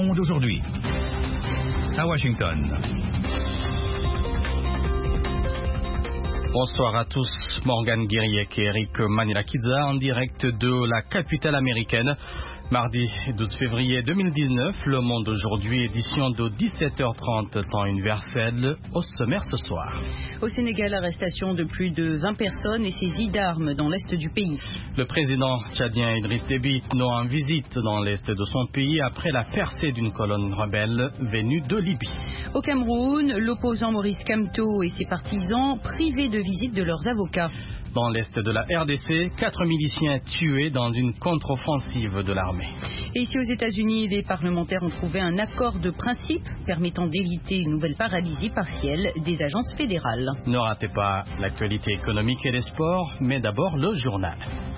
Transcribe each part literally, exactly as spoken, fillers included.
Monde aujourd'hui. À Washington. Bonsoir à tous. Morgan Guiriec et Eric Manilakidza en direct de la capitale américaine. Mardi douze février deux mille dix-neuf, Le Monde aujourd'hui, édition de dix-sept heures trente, temps universel, au sommaire ce soir. Au Sénégal, arrestation de plus de vingt personnes et saisie d'armes dans l'est du pays. Le président tchadien Idriss Déby Itno en visite dans l'est de son pays après la percée d'une colonne rebelle venue de Libye. Au Cameroun, l'opposant Maurice Kamto et ses partisans privés de visite de leurs avocats. Dans l'est de la R D C, quatre miliciens tués dans une contre-offensive de l'armée. Et ici aux États-Unis, les parlementaires ont trouvé un accord de principe permettant d'éviter une nouvelle paralysie partielle des agences fédérales. Ne ratez pas l'actualité économique et les sports, mais d'abord le journal.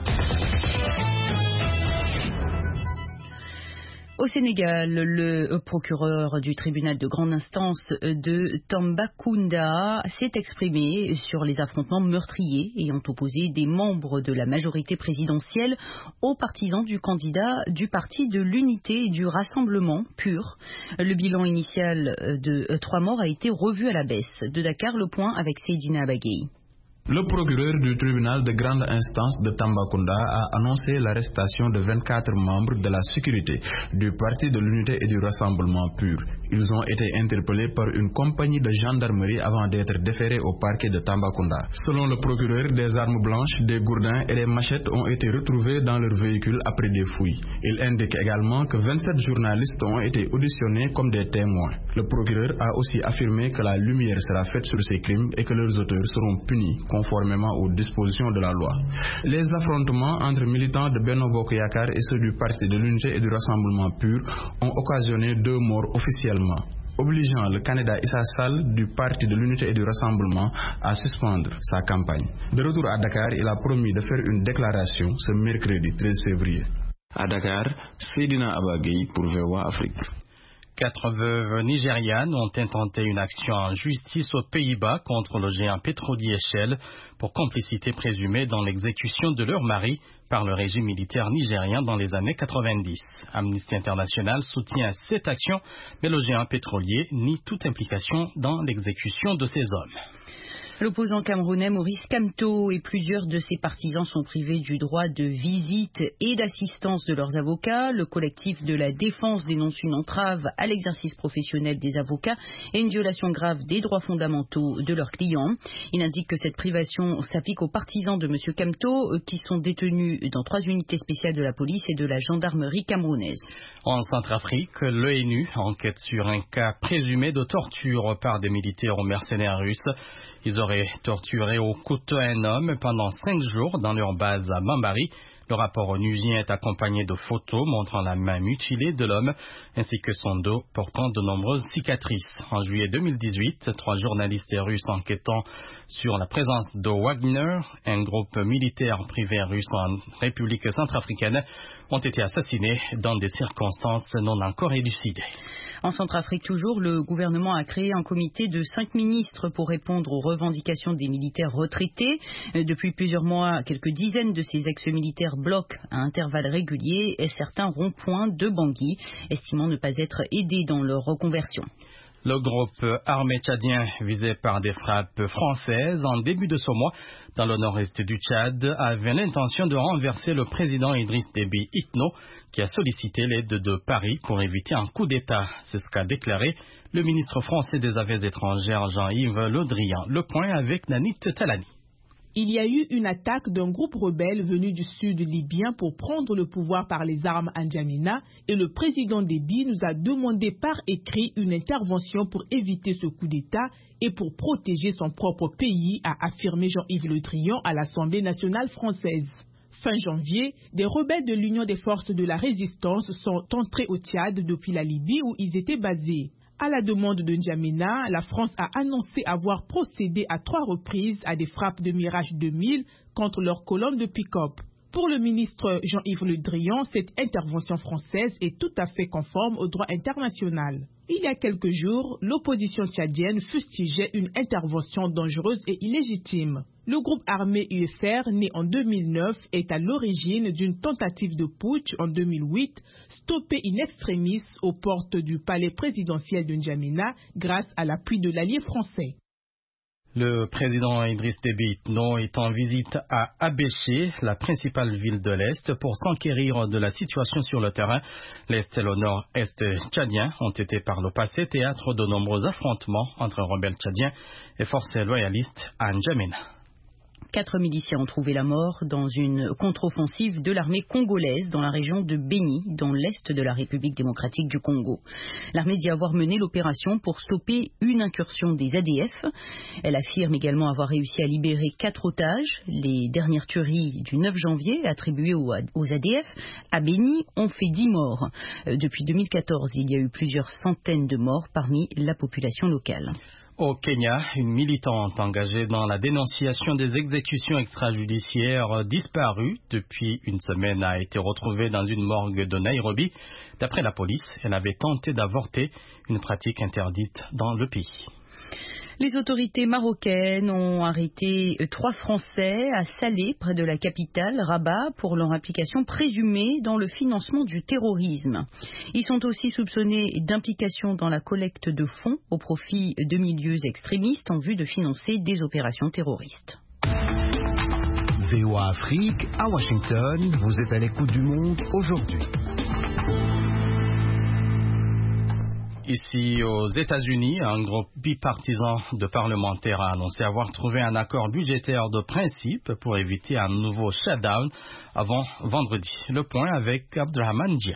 Au Sénégal, le procureur du tribunal de grande instance de Tambacounda s'est exprimé sur les affrontements meurtriers ayant opposé des membres de la majorité présidentielle aux partisans du candidat du Parti de l'Unité et du Rassemblement PUR. Le bilan initial de trois morts a été revu à la baisse. De Dakar, le point avec Seydina Abagui. Le procureur du tribunal de grande instance de Tambacounda a annoncé l'arrestation de vingt-quatre membres de la sécurité du Parti de l'Unité et du Rassemblement PUR. Ils ont été interpellés par une compagnie de gendarmerie avant d'être déférés au parquet de Tambacounda. Selon le procureur, des armes blanches, des gourdins et des machettes ont été retrouvés dans leur véhicule après des fouilles. Il indique également que vingt-sept journalistes ont été auditionnés comme des témoins. Le procureur a aussi affirmé que la lumière sera faite sur ces crimes et que leurs auteurs seront punis conformément aux dispositions de la loi. Les affrontements entre militants de Benno Bokk Yakaar et ceux du Parti de l'Unité et du Rassemblement PUR ont occasionné deux morts officiellement, obligeant le candidat Issa Sall du Parti de l'Unité et du Rassemblement à suspendre sa campagne. De retour à Dakar, il a promis de faire une déclaration ce mercredi treize février. À Dakar, Seydina Abagui pour V O A Afrique. Quatre veuves nigérianes ont intenté une action en justice aux Pays-Bas contre le géant pétrolier Shell pour complicité présumée dans l'exécution de leur mari par le régime militaire nigérien dans les années quatre-vingt-dix. Amnesty International soutient cette action, mais le géant pétrolier nie toute implication dans l'exécution de ces hommes. L'opposant camerounais Maurice Kamto et plusieurs de ses partisans sont privés du droit de visite et d'assistance de leurs avocats. Le collectif de la défense dénonce une entrave à l'exercice professionnel des avocats et une violation grave des droits fondamentaux de leurs clients. Il indique que cette privation s'applique aux partisans de M. Kamto qui sont détenus dans trois unités spéciales de la police et de la gendarmerie camerounaise. En Centrafrique, l'ONU enquête sur un cas présumé de torture par des militaires ou mercenaires russes. Ils auraient torturé au couteau un homme pendant cinq jours dans leur base à Bambari. Le rapport onusien est accompagné de photos montrant la main mutilée de l'homme ainsi que son dos portant de nombreuses cicatrices. En juillet deux mille dix-huit, trois journalistes russes enquêtant sur la présence de Wagner, un groupe militaire privé russe en République centrafricaine, ont été assassinés dans des circonstances non encore élucidées. En Centrafrique toujours, le gouvernement a créé un comité de cinq ministres pour répondre aux revendications des militaires retraités. Depuis plusieurs mois, quelques dizaines de ces ex-militaires bloquent à intervalles réguliers et certains ronds-points de Bangui, estimant ne pas être aidés dans leur reconversion. Le groupe armé tchadien visé par des frappes françaises en début de ce mois dans le nord-est du Tchad avait l'intention de renverser le président Idriss Déby Itno qui a sollicité l'aide de Paris pour éviter un coup d'État. C'est ce qu'a déclaré le ministre français des Affaires étrangères Jean-Yves Le Drian. Le point avec Nanit Talani. Il y a eu une attaque d'un groupe rebelle venu du sud libyen pour prendre le pouvoir par les armes à N'Djamena et le président Déby nous a demandé par écrit une intervention pour éviter ce coup d'État et pour protéger son propre pays, a affirmé Jean-Yves Le Drian à l'Assemblée nationale française. Fin janvier, des rebelles de l'Union des forces de la résistance sont entrés au Tchad depuis la Libye où ils étaient basés. À la demande de N'Djamena, la France a annoncé avoir procédé à trois reprises à des frappes de Mirage deux mille contre leur colonne de pick-up. Pour le ministre Jean-Yves Le Drian, cette intervention française est tout à fait conforme au droit international. Il y a quelques jours, l'opposition tchadienne fustigeait une intervention dangereuse et illégitime. Le groupe armé U F R, né en deux mille neuf, est à l'origine d'une tentative de putsch en deux mille huit, stoppée in extremis aux portes du palais présidentiel de N'Djamena grâce à l'appui de l'allié français. Le président Idriss Déby Itno est en visite à Abéché, la principale ville de l'Est, pour s'enquérir de la situation sur le terrain. L'Est et le Nord-Est tchadien ont été par le passé théâtre de nombreux affrontements entre rebelles tchadiens et forces loyalistes à N'Djamena. Quatre miliciens ont trouvé la mort dans une contre-offensive de l'armée congolaise dans la région de Béni, dans l'est de la République démocratique du Congo. L'armée dit avoir mené l'opération pour stopper une incursion des A D F. Elle affirme également avoir réussi à libérer quatre otages. Les dernières tueries du neuf janvier attribuées aux A D F à Béni ont fait dix morts. Depuis deux mille quatorze, il y a eu plusieurs centaines de morts parmi la population locale. Au Kenya, une militante engagée dans la dénonciation des exécutions extrajudiciaires disparues depuis une semaine a été retrouvée dans une morgue de Nairobi. D'après la police, elle avait tenté d'avorter, une pratique interdite dans le pays. Les autorités marocaines ont arrêté trois Français à Salé, près de la capitale, Rabat, pour leur implication présumée dans le financement du terrorisme. Ils sont aussi soupçonnés d'implication dans la collecte de fonds au profit de milieux extrémistes en vue de financer des opérations terroristes. V O A Afrique, à Washington, vous êtes à l'écoute du monde aujourd'hui. Ici aux États-Unis, un groupe bipartisan de parlementaires a annoncé avoir trouvé un accord budgétaire de principe pour éviter un nouveau shutdown avant vendredi. Le point avec Abdrahman Dia.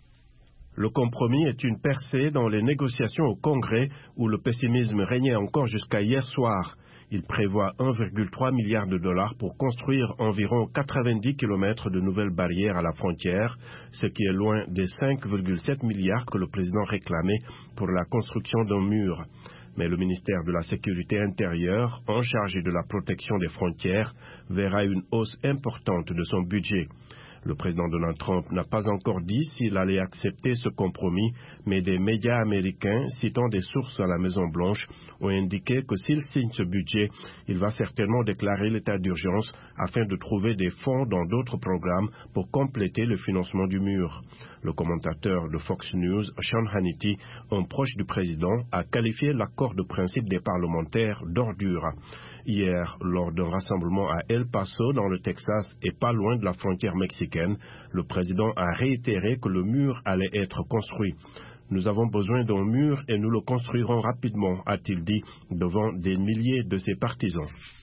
Le compromis est une percée dans les négociations au Congrès où le pessimisme régnait encore jusqu'à hier soir. Il prévoit un virgule trois milliard de dollars pour construire environ quatre-vingt-dix kilomètres de nouvelles barrières à la frontière, ce qui est loin des cinq virgule sept milliards que le président réclamait pour la construction d'un mur. Mais le ministère de la Sécurité intérieure, en charge de la protection des frontières, verra une hausse importante de son budget. Le président Donald Trump n'a pas encore dit s'il allait accepter ce compromis, mais des médias américains, citant des sources à la Maison-Blanche, ont indiqué que s'il signe ce budget, il va certainement déclarer l'état d'urgence afin de trouver des fonds dans d'autres programmes pour compléter le financement du mur. Le commentateur de Fox News, Sean Hannity, un proche du président, a qualifié l'accord de principe des parlementaires d'ordure. Hier, lors d'un rassemblement à El Paso, dans le Texas, et pas loin de la frontière mexicaine, le président a réitéré que le mur allait être construit. « Nous avons besoin d'un mur et nous le construirons rapidement », a-t-il dit devant des milliers de ses partisans.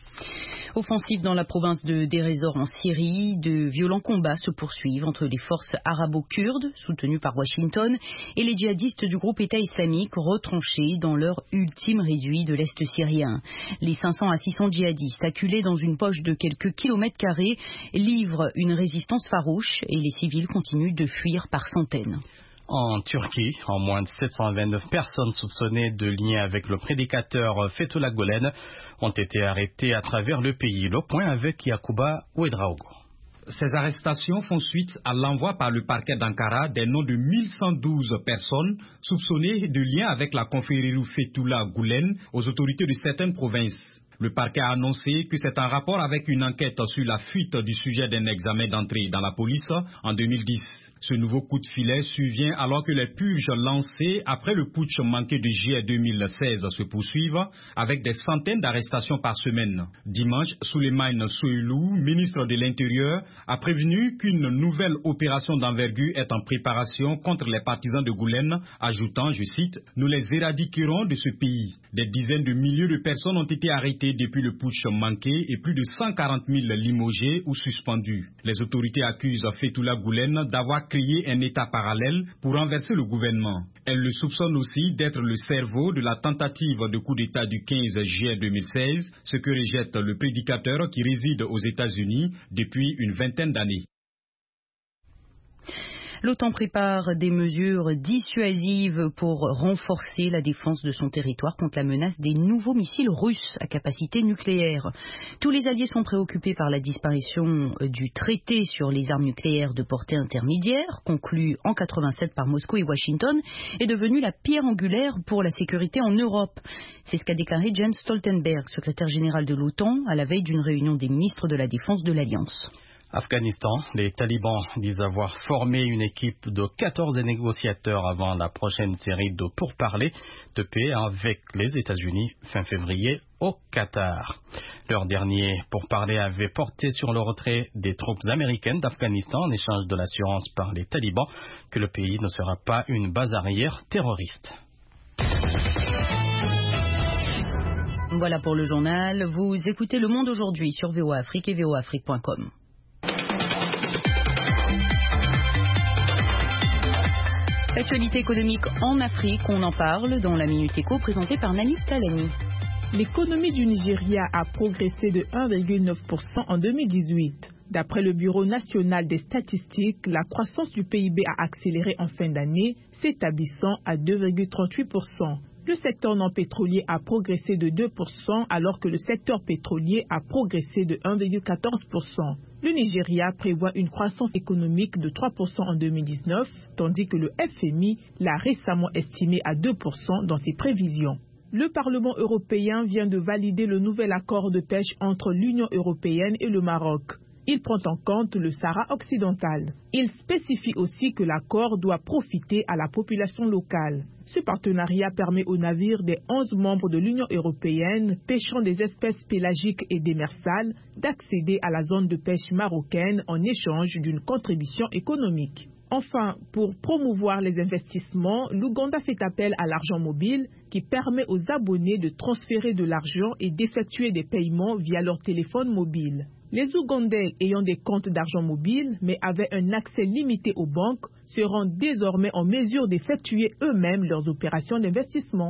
Offensive dans la province de Deir ez-Zor en Syrie, de violents combats se poursuivent entre les forces arabo-kurdes, soutenues par Washington, et les djihadistes du groupe État islamique retranchés dans leur ultime réduit de l'Est syrien. Les cinq cents à six cents djihadistes, acculés dans une poche de quelques kilomètres carrés, livrent une résistance farouche et les civils continuent de fuir par centaines. En Turquie, en moins de sept cent vingt-neuf personnes soupçonnées de lien avec le prédicateur Fethullah Gülen ont été arrêtées à travers le pays. Le point avec Yacouba Ouedraogo. Ces arrestations font suite à l'envoi par le parquet d'Ankara des noms de mille cent douze personnes soupçonnées de lien avec la confrérie Fethullah Gülen aux autorités de certaines provinces. Le parquet a annoncé que c'est en rapport avec une enquête sur la fuite du sujet d'un examen d'entrée dans la police en deux mille dix. Ce nouveau coup de filet survient alors que les purges lancées après le putsch manqué de juillet deux mille seize se poursuivent avec des centaines d'arrestations par semaine. Dimanche, Souleymane Soylu, ministre de l'Intérieur, a prévenu qu'une nouvelle opération d'envergure est en préparation contre les partisans de Gülen, ajoutant, je cite, « Nous les éradiquerons de ce pays ». Des dizaines de milliers de personnes ont été arrêtées depuis le putsch manqué et plus de cent quarante mille limogés ou suspendus. Les autorités accusent Fethullah Gülen d'avoir créé un État parallèle pour renverser le gouvernement. Elles le soupçonnent aussi d'être le cerveau de la tentative de coup d'État du quinze juillet deux mille seize, ce que rejette le prédicateur qui réside aux États-Unis depuis une vingtaine d'années. L'OTAN prépare des mesures dissuasives pour renforcer la défense de son territoire contre la menace des nouveaux missiles russes à capacité nucléaire. Tous les alliés sont préoccupés par la disparition du traité sur les armes nucléaires de portée intermédiaire, conclu en quatre-vingt-sept par Moscou et Washington, est devenu la pierre angulaire pour la sécurité en Europe. C'est ce qu'a déclaré Jens Stoltenberg, secrétaire général de l'OTAN, à la veille d'une réunion des ministres de la Défense de l'Alliance. Afghanistan, les talibans disent avoir formé une équipe de quatorze négociateurs avant la prochaine série de pourparlers de paix avec les États-Unis fin février au Qatar. Leur dernier pourparlers avait porté sur le retrait des troupes américaines d'Afghanistan en échange de l'assurance par les talibans que le pays ne sera pas une base arrière terroriste. Voilà pour le journal. Vous écoutez Le Monde aujourd'hui sur V O A Afrique et V O A Afrique point com. L'actualité économique en Afrique, on en parle dans la Minute Éco présentée par Nani Talani. L'économie du Nigeria a progressé de un virgule neuf pour cent en deux mille dix-huit. D'après le Bureau national des statistiques, la croissance du P I B a accéléré en fin d'année, s'établissant à deux virgule trente-huit pour cent. Le secteur non pétrolier a progressé de deux pour cent alors que le secteur pétrolier a progressé de un virgule quatorze pour cent. Le Nigeria prévoit une croissance économique de trois pour cent en deux mille dix-neuf, tandis que le F M I l'a récemment estimé à deux pour cent dans ses prévisions. Le Parlement européen vient de valider le nouvel accord de pêche entre l'Union européenne et le Maroc. Il prend en compte le Sahara occidental. Il spécifie aussi que l'accord doit profiter à la population locale. Ce partenariat permet aux navires des onze membres de l'Union européenne pêchant des espèces pélagiques et démersales d'accéder à la zone de pêche marocaine en échange d'une contribution économique. Enfin, pour promouvoir les investissements, l'Ouganda fait appel à l'argent mobile qui permet aux abonnés de transférer de l'argent et d'effectuer des paiements via leur téléphone mobile. Les Ougandais ayant des comptes d'argent mobile mais avaient un accès limité aux banques seront désormais en mesure d'effectuer eux-mêmes leurs opérations d'investissement.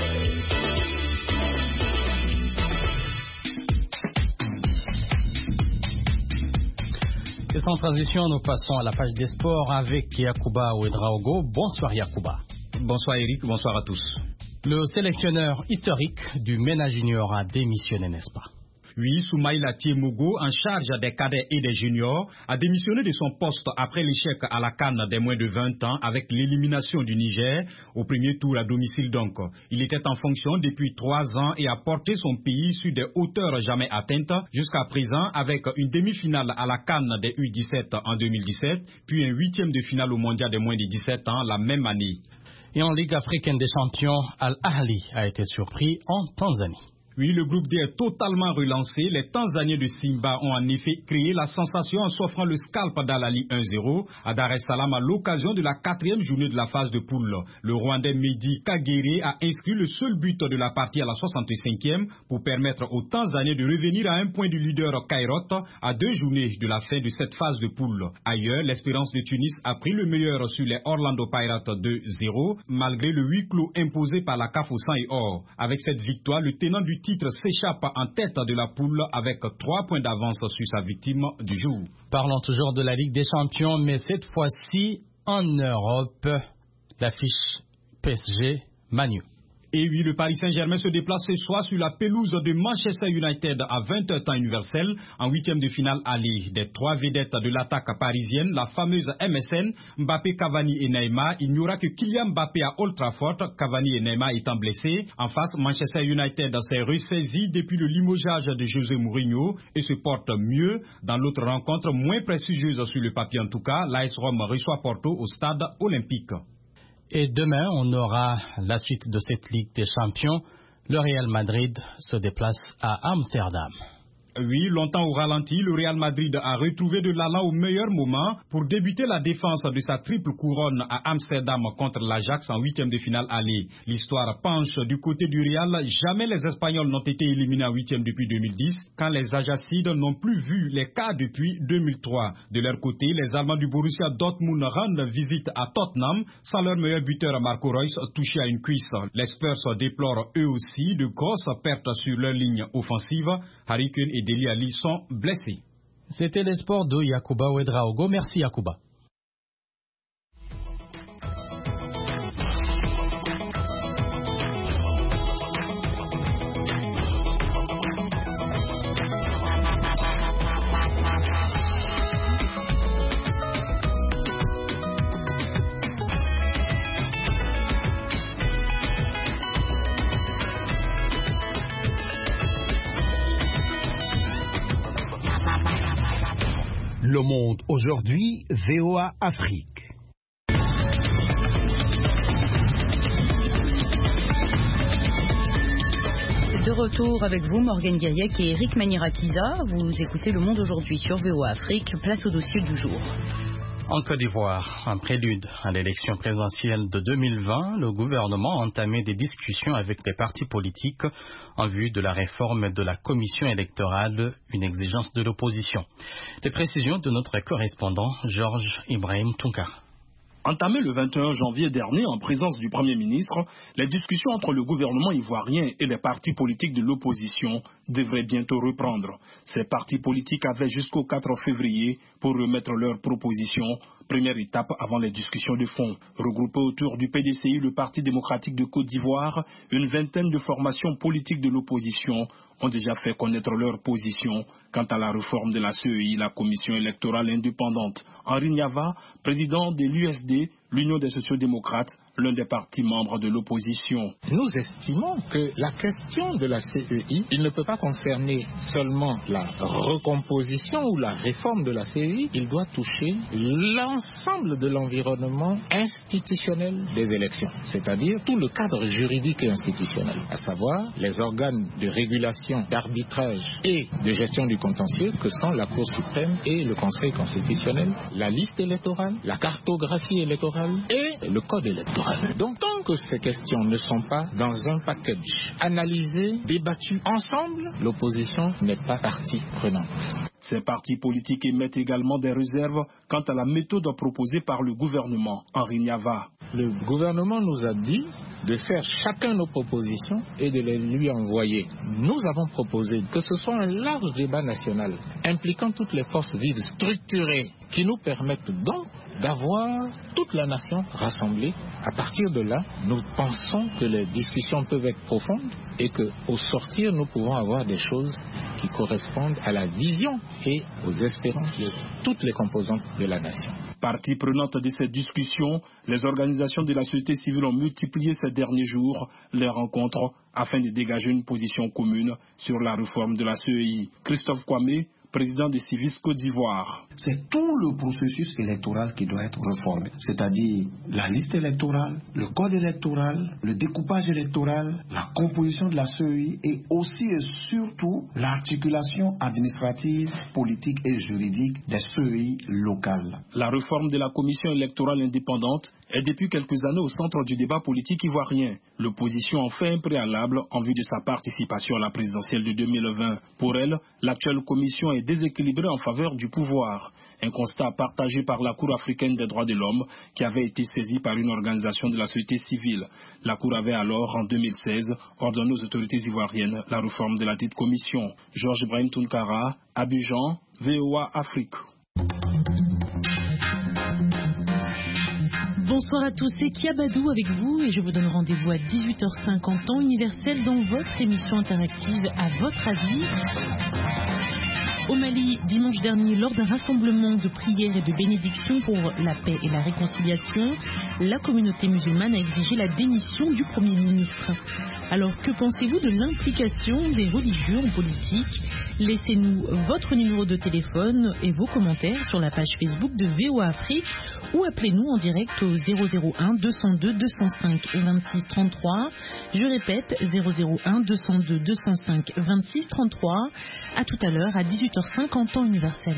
Et sans transition, nous passons à la page des sports avec Yacouba Ouedraogo. Bonsoir Yacouba. Bonsoir Eric, bonsoir à tous. Le sélectionneur historique du MENA Junior a démissionné, n'est-ce pas? Oui, Soumaïla Tiemogo, en charge des cadets et des juniors, a démissionné de son poste après l'échec à la CAN des moins de vingt ans avec l'élimination du Niger au premier tour à domicile donc. Il était en fonction depuis trois ans et a porté son pays sur des hauteurs jamais atteintes jusqu'à présent avec une demi-finale à la CAN des U dix-sept en deux mille dix-sept, puis un huitième de finale au mondial des moins de dix-sept ans la même année. Et en Ligue africaine des champions, Al-Ahli a été surpris en Tanzanie. Oui, le groupe D est totalement relancé. Les Tanzaniens de Simba ont en effet créé la sensation en s'offrant le scalp d'Al-Ahli un zéro à Dar es Salaam à l'occasion de la quatrième journée de la phase de poule. Le Rwandais Mehdi Kagere a inscrit le seul but de la partie à la soixante-cinquième pour permettre aux Tanzaniens de revenir à un point du leader Kairote à deux journées de la fin de cette phase de poule. Ailleurs, l'Espérance de Tunis a pris le meilleur sur les Orlando Pirates deux zéro malgré le huis clos imposé par la C A F au sang et or. Avec cette victoire, le tenant du titre s'échappe en tête de la poule avec trois points d'avance sur sa victime du jour. Parlons toujours de la Ligue des Champions, mais cette fois-ci en Europe, l'affiche P S G Manu. Et oui, le Paris Saint-Germain se déplace ce soir sur la pelouse de Manchester United à vingt heures temps universel en huitième de finale aller. Des trois vedettes de l'attaque parisienne, la fameuse M S N, Mbappé, Cavani et Neymar, il n'y aura que Kylian Mbappé à Old Trafford, Cavani et Neymar étant blessés. En face, Manchester United s'est ressaisi depuis le limogeage de José Mourinho et se porte mieux. Dans l'autre rencontre, moins prestigieuse sur le papier en tout cas, l'A S Rome reçoit Porto au stade olympique. Et demain, on aura la suite de cette Ligue des Champions. Le Real Madrid se déplace à Amsterdam. Oui, longtemps au ralenti, le Real Madrid a retrouvé de l'allant au meilleur moment pour débuter la défense de sa triple couronne à Amsterdam contre l'Ajax en huitième de finale aller. L'histoire penche du côté du Real. Jamais les Espagnols n'ont été éliminés en huitième depuis deux mille dix, quand les Ajacides n'ont plus vu les cas depuis deux mille trois. De leur côté, les Allemands du Borussia Dortmund rendent visite à Tottenham sans leur meilleur buteur Marco Reus touché à une cuisse. Les Spurs déplorent eux aussi de grosses pertes sur leur ligne offensive. Harry Kane et Dele Alli sont blessés. C'était les sports de Yacouba Ouedraogo. Merci Yacouba. Le Monde aujourd'hui, V O A Afrique. De retour avec vous, Morgane Guiriec et Eric Manirakiza. Vous écoutez Le Monde aujourd'hui sur V O A Afrique. Place au dossier du jour. En Côte d'Ivoire, un prélude à l'élection présidentielle de deux mille vingt, le gouvernement a entamé des discussions avec les partis politiques en vue de la réforme de la commission électorale, une exigence de l'opposition. Les précisions de notre correspondant Georges Ibrahim Tounkara. Entamé le vingt et un janvier dernier en présence du Premier ministre, les discussions entre le gouvernement ivoirien et les partis politiques de l'opposition devraient bientôt reprendre. Ces partis politiques avaient jusqu'au quatre février pour remettre leurs propositions, première étape avant les discussions de fond. Regroupés autour du P D C I, le Parti démocratique de Côte d'Ivoire, une vingtaine de formations politiques de l'opposition ont déjà fait connaître leur position quant à la réforme de la C E I, la commission électorale indépendante. Henri Niava, président de l'U S D, l'Union des sociaux-démocrates, l'un des partis membres de l'opposition. Nous estimons que la question de la C E I, il ne peut pas concerner seulement la recomposition ou la réforme de la C E I, il doit toucher l'ensemble de l'environnement institutionnel des élections, c'est-à-dire tout le cadre juridique et institutionnel, à savoir les organes de régulation, d'arbitrage et de gestion du contentieux que sont la Cour suprême et le Conseil constitutionnel, la liste électorale, la cartographie électorale et le code électoral. Donc tant que ces questions ne sont pas dans un package analysé, débattu ensemble, l'opposition n'est pas partie prenante. Ces partis politiques émettent également des réserves quant à la méthode proposée par le gouvernement. Henri Niava. Le gouvernement nous a dit de faire chacun nos propositions et de les lui envoyer. Nous avons proposé que ce soit un large débat national impliquant toutes les forces vives structurées qui nous permettent donc d'avoir toute la nation rassemblée. À partir de là, nous pensons que les discussions peuvent être profondes et qu'au sortir, nous pouvons avoir des choses qui correspondent à la vision et aux espérances de toutes les composantes de la nation. Partie prenante de ces discussions, les organisations de la société civile ont multiplié ces derniers jours les rencontres afin de dégager une position commune sur la réforme de la C E I. Christophe Kwame, président des Civis Côte d'Ivoire. C'est tout le processus électoral qui doit être réformé, c'est-à-dire la liste électorale, le code électoral, le découpage électoral, la composition de la C E I et aussi et surtout l'articulation administrative, politique et juridique des C E I locales. La réforme de la commission électorale indépendante est depuis quelques années au centre du débat politique ivoirien. L'opposition en fait un préalable en vue de sa participation à la présidentielle de deux mille vingt. Pour elle, l'actuelle commission est déséquilibrée en faveur du pouvoir. Un constat partagé par la Cour africaine des droits de l'homme qui avait été saisie par une organisation de la société civile. La Cour avait alors, en deux mille seize, ordonné aux autorités ivoiriennes la réforme de la dite commission. Georges Ibrahim Tounkara, Abidjan, V O A Afrique. Bonsoir à tous, c'est Kiabadou avec vous et je vous donne rendez-vous à dix-huit heures cinquante temps universel dans votre émission interactive À votre avis. Au Mali, dimanche dernier, lors d'un rassemblement de prières et de bénédictions pour la paix et la réconciliation, la communauté musulmane a exigé la démission du Premier ministre. Alors, que pensez-vous de l'implication des religieux en politique? Laissez-nous votre numéro de téléphone et vos commentaires sur la page Facebook de V O A Afrique ou appelez-nous en direct au zéro zéro un deux cent deux deux cent cinq vingt-six trente-trois. Je répète, zéro zéro un deux cent deux deux cent cinq vingt-six trente-trois. À tout à l'heure à dix-huit heures cinquante temps universel.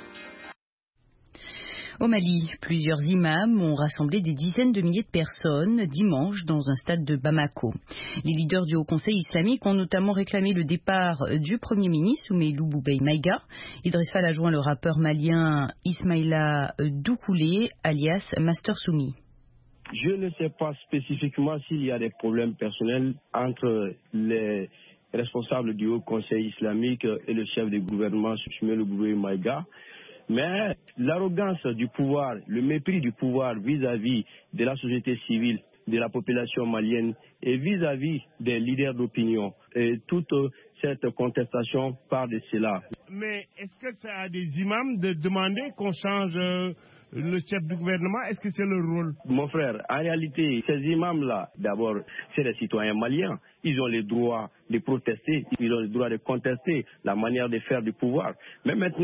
Au Mali, plusieurs imams ont rassemblé des dizaines de milliers de personnes dimanche dans un stade de Bamako. Les leaders du Haut Conseil islamique ont notamment réclamé le départ du Premier ministre Soumeilou Boubèye Maïga. Idriss Fall a joint le rappeur malien Ismaïla Doukoulé, alias Master Soumi. Je ne sais pas spécifiquement s'il y a des problèmes personnels entre les responsables du Haut Conseil islamique et le chef du gouvernement Soumeilou Boubèye Maïga. Mais l'arrogance du pouvoir, le mépris du pouvoir vis-à-vis de la société civile, de la population malienne et vis-à-vis des leaders d'opinion, et toute cette contestation part de cela. Mais est-ce que c'est à des imams de demander qu'on change euh, le chef du gouvernement? Est-ce que c'est leur rôle? Mon frère, en réalité, ces imams-là, d'abord, c'est des citoyens maliens. Ils ont le droit de protester, ils ont le droit de contester la manière de faire du pouvoir. Mais maintenant,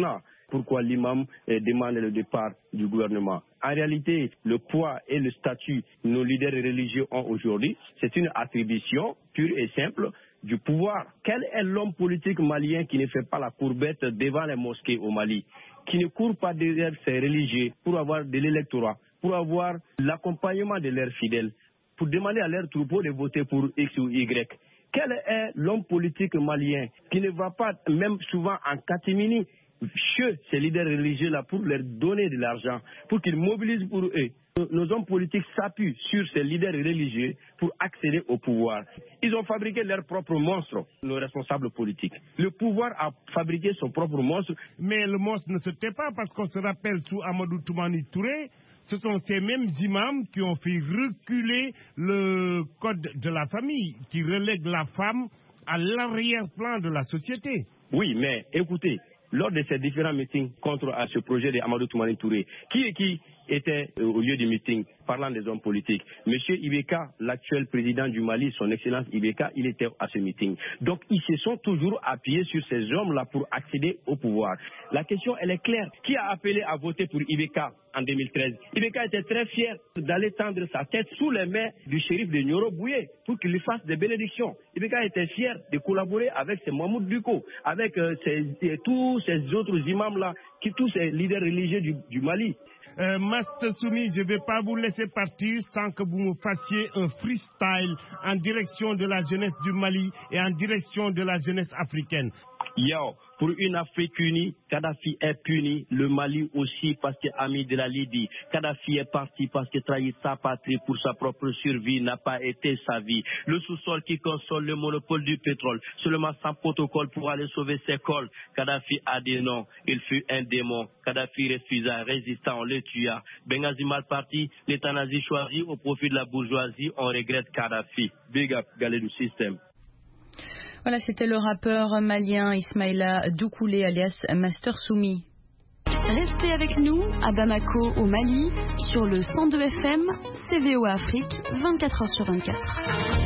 pourquoi l'imam eh, demande le départ du gouvernement. En réalité, le poids et le statut que nos leaders religieux ont aujourd'hui, c'est une attribution pure et simple du pouvoir. Quel est l'homme politique malien qui ne fait pas la courbette devant les mosquées au Mali, qui ne court pas derrière ses religieux pour avoir de l'électorat, pour avoir l'accompagnement de leurs fidèles, pour demander à leurs troupeaux de voter pour X ou Y? Quel est l'homme politique malien qui ne va pas, même souvent en catimini, chez ces leaders religieux-là pour leur donner de l'argent, pour qu'ils mobilisent pour eux? Nos hommes politiques s'appuient sur ces leaders religieux pour accéder au pouvoir. Ils ont fabriqué leur propre monstre, nos responsables politiques. Le pouvoir a fabriqué son propre monstre. Mais le monstre ne se tait pas parce qu'on se rappelle sous Amadou Toumani Touré, ce sont ces mêmes imams qui ont fait reculer le code de la famille, qui relègue la femme à l'arrière-plan de la société. Oui, mais écoutez, lors de ces différents meetings contre à ce projet de Amadou Toumani Touré, qui est qui était au lieu du meeting, parlant des hommes politiques? Monsieur Ibeka, l'actuel président du Mali, son excellence Ibeka, il était à ce meeting. Donc ils se sont toujours appuyés sur ces hommes-là pour accéder au pouvoir. La question, elle est claire. Qui a appelé à voter pour Ibeka en deux mille treize? Ibeka était très fier d'aller tendre sa tête sous les mains du shérif de Nioro Bouye pour qu'il lui fasse des bénédictions. Ibeka était fier de collaborer avec ces Mahmoud Duko, avec euh, ces, tous ces autres imams-là, qui, tous ces leaders religieux du, du Mali. Euh, Master Soumi, je ne vais pas vous laisser partir sans que vous me fassiez un freestyle en direction de la jeunesse du Mali et en direction de la jeunesse africaine. Yo, pour une Afrique unie, Kadhafi est puni, le Mali aussi parce qu'il est ami de la Libye. Kadhafi est parti parce qu'il trahit sa patrie pour sa propre survie, n'a pas été sa vie. Le sous-sol qui console le monopole du pétrole, seulement sans protocole pour aller sauver ses cols. Kadhafi a dit non, il fut un démon. Kadhafi refusa, résistant, on le tua. Benghazi mal parti, l'État nazi choisi au profit de la bourgeoisie, on regrette Kadhafi. Big up, Galedou System. Voilà, c'était le rappeur malien Ismaïla Doukoulé alias Master Soumi. Restez avec nous à Bamako au Mali sur le cent deux F M C V O Afrique vingt-quatre heures sur vingt-quatre.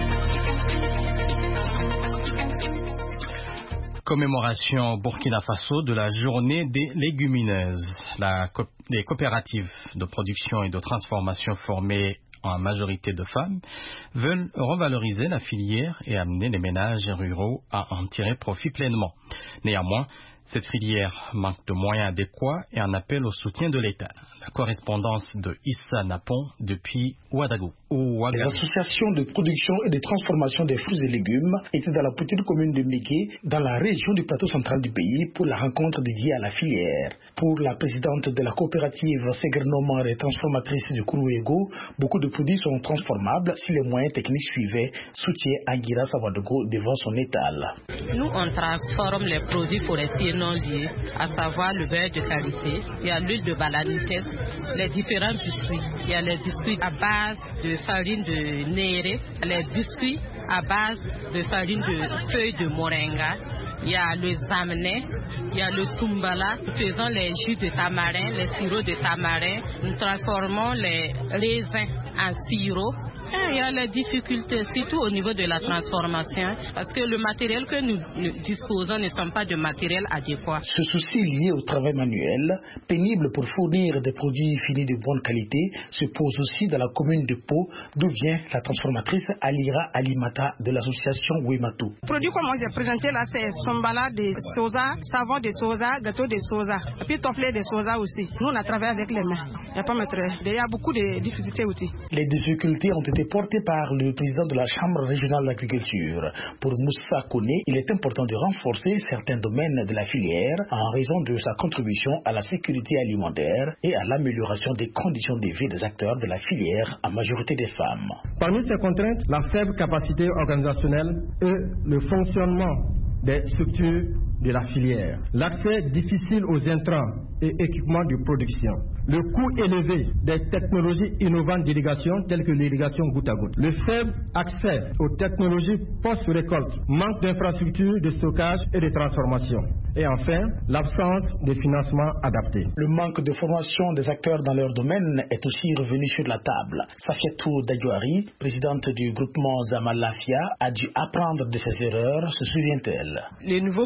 Commémoration au Burkina Faso de la journée des légumineuses. La co- les coopératives de production et de transformation formées en majorité de femmes, veulent revaloriser la filière et amener les ménages ruraux à en tirer profit pleinement. Néanmoins, cette filière manque de moyens adéquats et en appelle au soutien de l'État. La correspondance de Issa Napon depuis Ouagadougou. Les associations de production et de transformation des fruits et légumes étaient dans la petite commune de Mégué, dans la région du plateau central du pays, pour la rencontre dédiée à la filière. Pour la présidente de la coopérative Segernomar et transformatrice du Kourouégo, beaucoup de produits sont transformables si les moyens techniques suivaient, soutient Aguira Savadogo devant son étal. Nous, on transforme les produits forestiers non liés, à savoir le beurre de qualité, il y a l'huile de bananites, les différents biscuits. Il y a les biscuits à base de farine de néré, les biscuits à base de farine de feuilles de moringa. Il y a le zamené, il y a le sumbala. Nous faisons les jus de tamarin, les sirops de tamarin. Nous transformons les raisins en sirop. Et il y a les difficultés, surtout au niveau de la transformation, parce que le matériel que nous, nous disposons ne sont pas de matériel adéquat. Ce souci lié au travail manuel, pénible pour fournir des produits finis de bonne qualité, se pose aussi dans la commune de Pau, d'où vient la transformatrice Alira Alimata de l'association Wematou. Le produit que moi j'ai présenté là, c'est sombala de soja, savon de soja, gâteau de soja, et puis tofflé de soja aussi. Nous on a travaillé avec les mains. Il n'y a pas mettre. Il y a beaucoup de difficultés aussi. Les difficultés ont été portées par le président de la Chambre régionale d'agriculture. Pour Moussa Kone, il est important de renforcer certains domaines de la filière en raison de sa contribution à la sécurité alimentaire et à l'amélioration des conditions de vie des acteurs de la filière, en majorité des femmes. Parmi ces contraintes, la faible capacité organisationnelle et le fonctionnement des structures de la filière, l'accès difficile aux intrants et équipements de production, le coût élevé des technologies innovantes d'irrigation telles que l'irrigation goutte à goutte, le faible accès aux technologies post-récolte, manque d'infrastructures de stockage et de transformation, et enfin l'absence de financement adapté. Le manque de formation des acteurs dans leur domaine est aussi revenu sur la table. Safiatou Dadjouari, présidente du groupement Zamalafia, a dû apprendre de ses erreurs, se souvient-elle. Les nouveaux produits que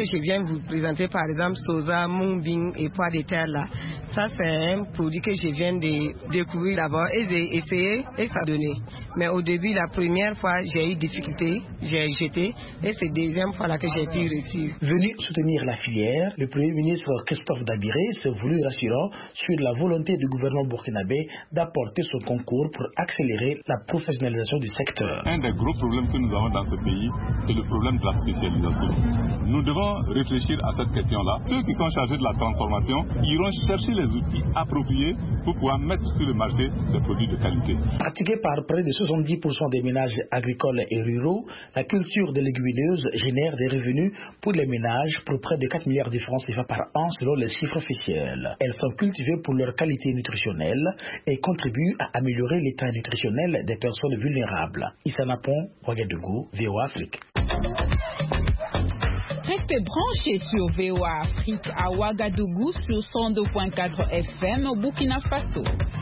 je viens vous présenter, par exemple, soja, mung et pois de terre là, ça c'est un produit que je viens de découvrir d'abord et j'ai essayé et ça donnait. Mais au début, la première fois, j'ai eu difficulté, j'ai jeté et c'est la deuxième fois là que j'ai pu réussir. Venu soutenir la filière, le Premier ministre Christophe Dabiré s'est voulu rassurant sur la volonté du gouvernement burkinabé d'apporter son concours pour accélérer la professionnalisation du secteur. Un des gros problèmes que nous avons dans ce pays, c'est le problème de la spécialisation. Nous devons réfléchir à cette question-là. Ceux qui sont chargés de la transformation iront chercher les outils appropriés pour pouvoir mettre sur le marché des produits de qualité. Pratiquée par près de soixante-dix pour cent des ménages agricoles et ruraux, la culture des légumineuses génère des revenus pour les ménages pour près de quatre milliards de francs C F A par an selon les chiffres officiels. Elles sont cultivées pour leur qualité nutritionnelle et contribuent à améliorer l'état nutritionnel des personnes vulnérables. Issa Napon, Ouagadougou, V O A Afrique. Restez branchés sur V O A Afrique à Ouagadougou sur cent deux virgule quatre F M au Burkina Faso.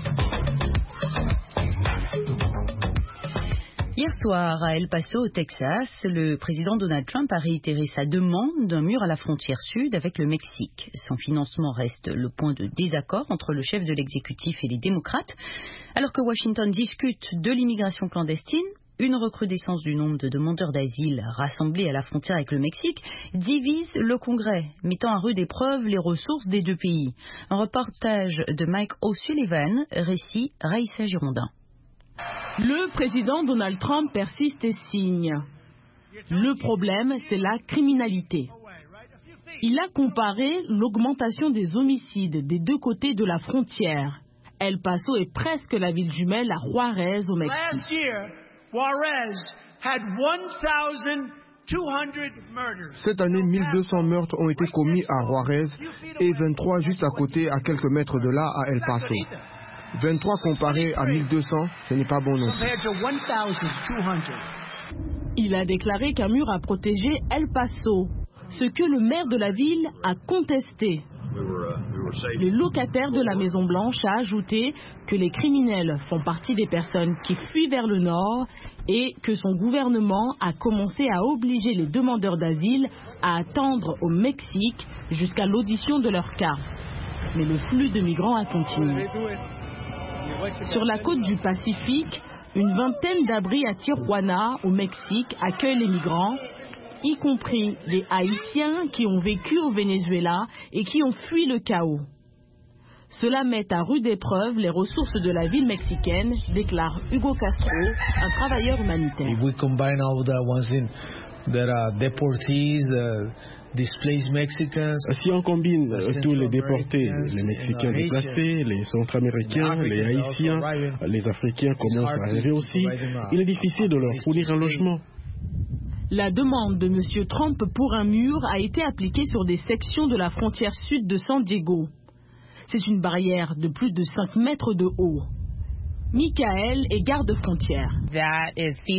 Hier soir, à El Paso, au Texas, le président Donald Trump a réitéré sa demande d'un mur à la frontière sud avec le Mexique. Son financement reste le point de désaccord entre le chef de l'exécutif et les démocrates. Alors que Washington discute de l'immigration clandestine, une recrudescence du nombre de demandeurs d'asile rassemblés à la frontière avec le Mexique divise le Congrès, mettant à rude épreuve les ressources des deux pays. Un reportage de Mike O'Sullivan, récit Raïssa Girondin. Le président Donald Trump persiste et signe. Le problème, c'est la criminalité. Il a comparé l'augmentation des homicides des deux côtés de la frontière. El Paso est presque la ville jumelle à Juarez au Mexique. Cette année, mille deux cents meurtres ont été commis à Juarez et vingt-trois juste à côté, à quelques mètres de là, à El Paso. vingt-trois comparé à mille deux cents, ce n'est pas bon non plus. Il a déclaré qu'un mur a protégé El Paso, ce que le maire de la ville a contesté. Le locataire de la Maison Blanche a ajouté que les criminels font partie des personnes qui fuient vers le nord et que son gouvernement a commencé à obliger les demandeurs d'asile à attendre au Mexique jusqu'à l'audition de leur cas. Mais le flux de migrants a continué. Sur la côte du Pacifique, une vingtaine d'abris à Tijuana, au Mexique, accueillent les migrants, y compris les Haïtiens qui ont vécu au Venezuela et qui ont fui le chaos. Cela met à rude épreuve les ressources de la ville mexicaine, déclare Hugo Castro, un travailleur humanitaire. If we combine all the ones in that are deportees, uh, displaced Mexicans, si on combine tous les déportés, les Mexicains déplacés, les Centra-Américains, les Haïtiens, les Africains commencent à arriver aussi, il est difficile de leur fournir un logement. La demande de M. Trump pour un mur a été appliquée sur des sections de la frontière sud de San Diego. C'est une barrière de plus de cinq mètres de haut. Michael est garde-frontière. C'est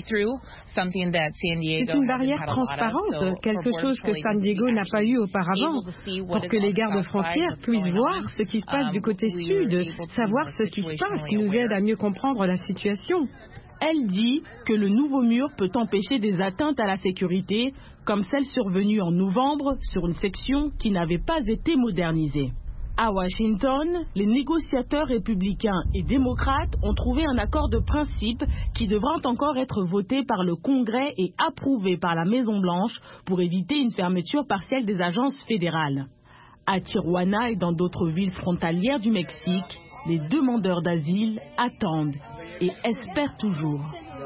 une barrière transparente, quelque chose que San Diego n'a pas eu auparavant, pour que les gardes-frontières puissent voir ce qui se passe du côté sud, savoir ce qui se passe, qui nous aide à mieux comprendre la situation. Elle dit que le nouveau mur peut empêcher des atteintes à la sécurité, comme celle survenue en novembre sur une section qui n'avait pas été modernisée. À Washington, les négociateurs républicains et démocrates ont trouvé un accord de principe qui devra encore être voté par le Congrès et approuvé par la Maison-Blanche pour éviter une fermeture partielle des agences fédérales. À Tijuana et dans d'autres villes frontalières du Mexique, les demandeurs d'asile attendent et espèrent toujours.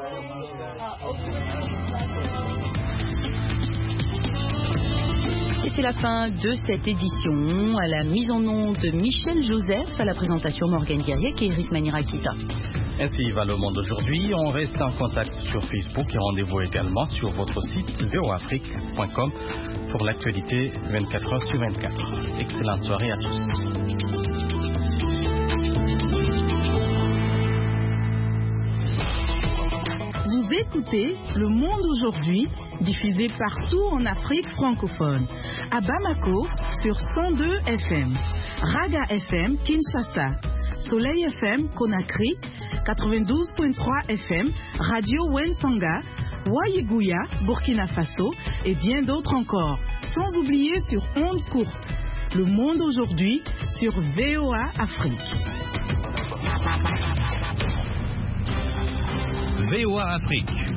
Et c'est la fin de cette édition. À la mise en onde de Michel Joseph, à la présentation Morgane Guerriec et Iris Manirakita. Ainsi va le monde aujourd'hui. On reste en contact sur Facebook et rendez-vous également sur votre site v o afrique point com pour l'actualité vingt-quatre heures sur vingt-quatre. Excellente soirée à tous. Vous écoutez Le Monde aujourd'hui, diffusé partout en Afrique francophone. À Bamako, sur cent deux F M. Raga F M, Kinshasa. Soleil F M, Conakry. quatre-vingt-douze virgule trois F M. Radio Wentanga. Wayeguya, Burkina Faso. Et bien d'autres encore. sans oublier sur ondes courtes. Le monde aujourd'hui sur V O A Afrique. V O A Afrique,